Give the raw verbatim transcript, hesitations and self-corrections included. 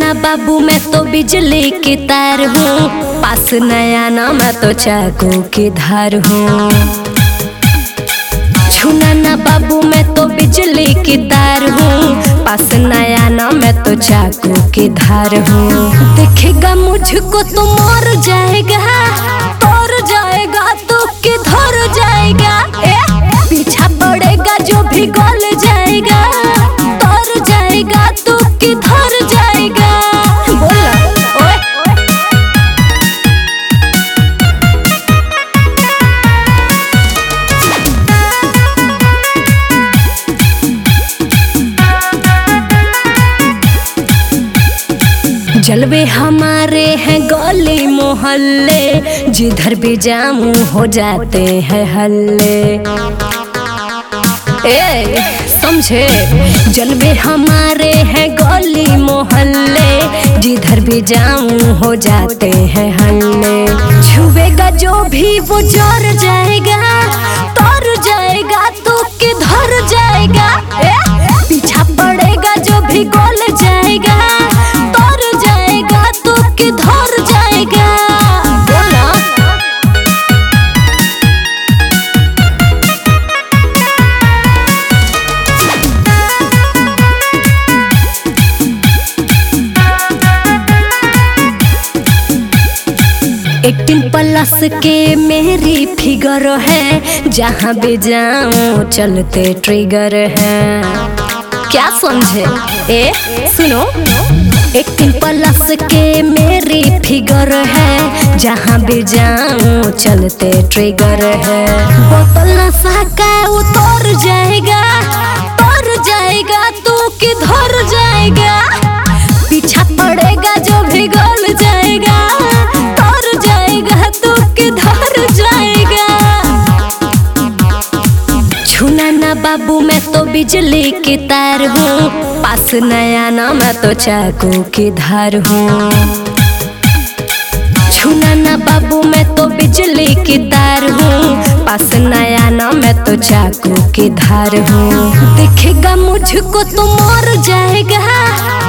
ना बाबू मैं तो बिजली की तार हूँ, पास नया ना मैं तो चाकू की धार हूँ। छूना ना बाबू मैं तो बिजली की तार हूँ, पास नया ना मैं तो चाकू की धार हूँ। देखेगा मुझको तो मर जाएगा, तोड़ जाएगा तो किधर जाएगा। ए, पीछा पड़ेगा जो भी गल जाएगा, तोड़ जाएगा तो किधर जाएगा। बोला ओए जलवे हमारे हैं गली मोहल्ले, जिधर भी जाऊं हो जाते हैं हल्ले। ए समझे, जलवे हमारे हैं गली मोहल्ले, जिधर भी जाऊं हो जाते हैं हल्ले। छुएगा जो भी वो जर जाएगा, तर जाएगा तो किधर जाएगा। ए, पीछा पड़ेगा जो भी गल जाएगा, तर जाएगा तो किधर जाएगा। बोला एटीन प्लस के मेरी फिगर है, जहाँ भी जाऊं चलते ट्रिगर है। क्या समझे ए सुनो, एटीन प्लस के मेरी फिगर है, जहाँ भी जाऊं चलते ट्रिगर है। बोतल नशा का उतर जाएगा, तर जाएगा तो किधर जाएगा। पीछा पड़ेगा जो भी गल जाएगा, तर जाएगा तो किधर जाएगा। छूना ना बाबू मैं तो बिजली की तार हूँ, पास नया ना मैं तो चाकू की धार हूँ। छूना ना बाबू मैं तो बिजली की तार हूँ, पास नया ना मैं तो चाकू की धार हूँ। देखेगा मुझको तो मर जाएगा,